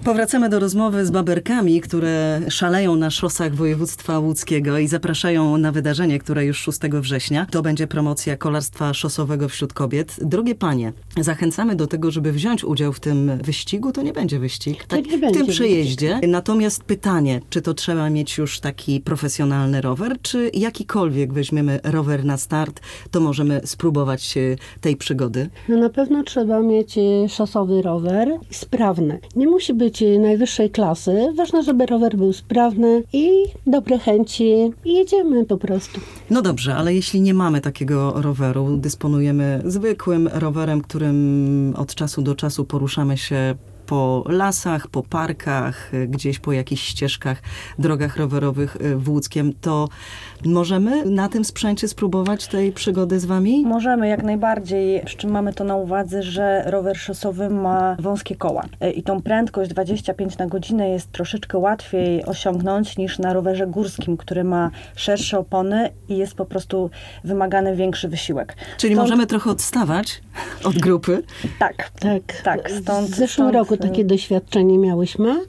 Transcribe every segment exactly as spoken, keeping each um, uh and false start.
Powracamy do rozmowy z baberkami, które szaleją na szosach województwa łódzkiego i zapraszają na wydarzenie, które już szóstego września. To będzie promocja kolarstwa szosowego wśród kobiet. Drogie panie, zachęcamy do tego, żeby wziąć udział w tym wyścigu. To nie będzie wyścig, tak, nie w będzie tym przejeździe. wyścig. Natomiast pytanie, czy to trzeba mieć już taki profesjonalny rower, czy jakikolwiek weźmiemy rower na start, to możemy spróbować tej przygody? No na pewno trzeba mieć e, szosowy rower i sprawny. Nie musi być e, najwyższej klasy. Ważne, żeby rower był sprawny i dobre chęci i jedziemy po prostu. No dobrze, ale jeśli nie mamy takiego roweru, dysponujemy zwykłym rowerem, którym od czasu do czasu poruszamy się po lasach, po parkach, gdzieś po jakichś ścieżkach, drogach rowerowych w Łódzkiem, to możemy na tym sprzęcie spróbować tej przygody z wami? Możemy, jak najbardziej, przy czym mamy to na uwadze, że rower szosowy ma wąskie koła i tą prędkość dwadzieścia pięć na godzinę jest troszeczkę łatwiej osiągnąć niż na rowerze górskim, który ma szersze opony i jest po prostu wymagany większy wysiłek. Czyli Stąd... możemy trochę odstawać od grupy? Tak, Tak. tak. Stąd, w zeszłym stąd... roku takie doświadczenie miałyśmy,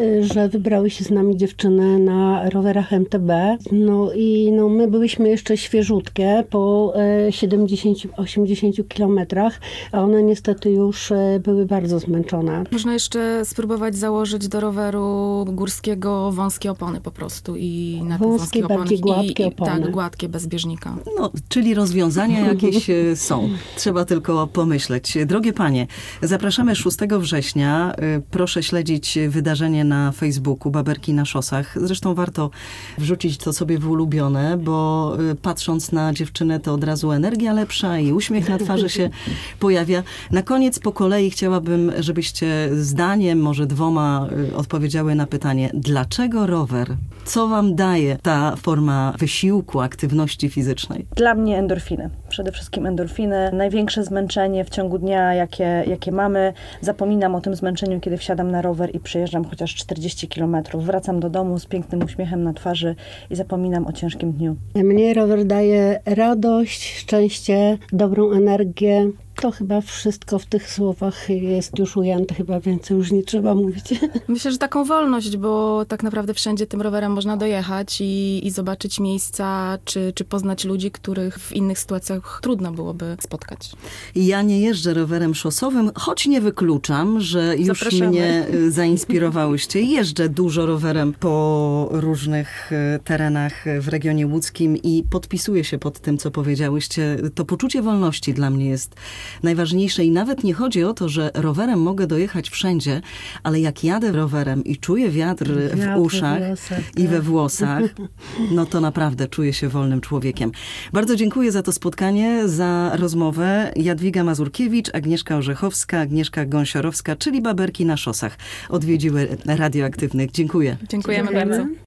że wybrały się z nami dziewczyny na rowerach M T B. No i no, my byliśmy jeszcze świeżutkie po siedemdziesięciu osiemdziesięciu kilometrach, a one niestety już były bardzo zmęczone. Można jeszcze spróbować założyć do roweru górskiego wąskie opony po prostu i na te Wąskie, wąskie opony. bardziej gładkie i, i, opony. Tak, gładkie, bez bieżnika. No, czyli rozwiązania jakieś e, są. Trzeba tylko pomyśleć. Drogie panie, zapraszamy szóstego września. Proszę śledzić wydarzenie na Facebooku Baberki na szosach. Zresztą warto wrzucić to sobie w ulubione, bo patrząc na dziewczynę, to od razu energia lepsza i uśmiech na twarzy się pojawia. Na koniec po kolei chciałabym, żebyście zdaniem, może dwoma odpowiedziały na pytanie, dlaczego rower? Co wam daje ta forma wysiłku, aktywności fizycznej? Dla mnie endorfiny. Przede wszystkim endorfiny. Największe zmęczenie w ciągu dnia, jakie, jakie mamy. Zapominam o tym zmęczeniu, kiedy wsiadam na rower i przejeżdżam chociaż czterdzieści kilometrów. Wracam do domu z pięknym uśmiechem na twarzy i zapominam o ciężkim dniu. Mnie rower daje radość, szczęście, dobrą energię. To chyba wszystko w tych słowach jest już ujęte, chyba więcej już nie trzeba mówić. Myślę, że taką wolność, bo tak naprawdę wszędzie tym rowerem można dojechać i, i zobaczyć miejsca, czy, czy poznać ludzi, których w innych sytuacjach trudno byłoby spotkać. Ja nie jeżdżę rowerem szosowym, choć nie wykluczam, że już Zapraszamy. mnie zainspirowałyście. Jeżdżę dużo rowerem po różnych terenach w regionie łódzkim i podpisuję się pod tym, co powiedziałyście. To poczucie wolności dla mnie jest najważniejsze i nawet nie chodzi o to, że rowerem mogę dojechać wszędzie, ale jak jadę rowerem i czuję wiatr w Wiatr uszach we włosach, i we tak. włosach, no to naprawdę czuję się wolnym człowiekiem. Bardzo dziękuję za to spotkanie, za rozmowę. Jadwiga Mazurkiewicz, Agnieszka Orzechowska, Agnieszka Gąsiorowska, czyli Baberki na szosach odwiedziły Radioaktywnych. Dziękuję. Dziękujemy Dziękujemy. bardzo.